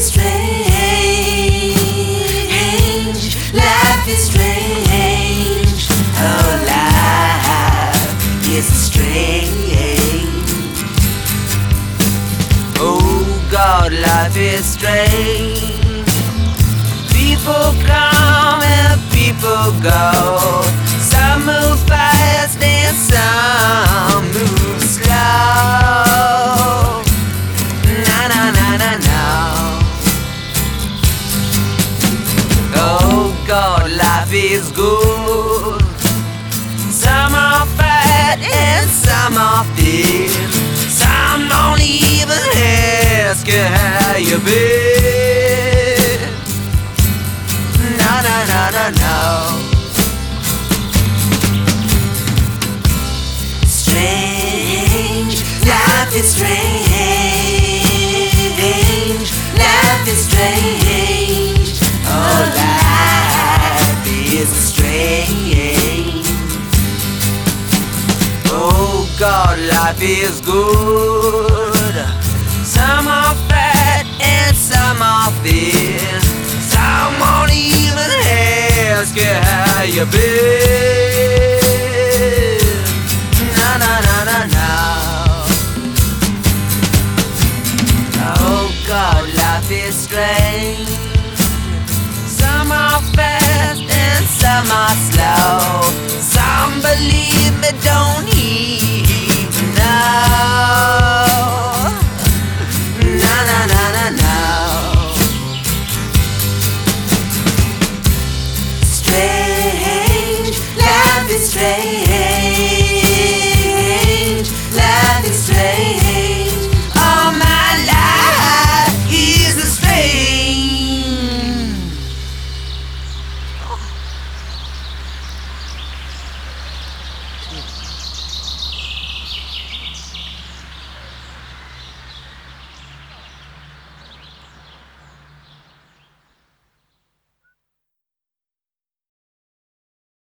is strange. Life is strange. Oh, life is strange. Oh God, life is strange. People come and people go. Some move fast and some move slow. Na na na na na. Oh God, life is good. Some are fat and some are thin. Some don't even ask you how you been. Na na na na na. Strange, life is strange. Life is strange. Oh, life is strange. Oh God, life is good. Some are fat and some are thin. Some won't even ask you how you been. Na na na na na. Oh God, life is strange. Some are fast and some are slow. Some believe but don't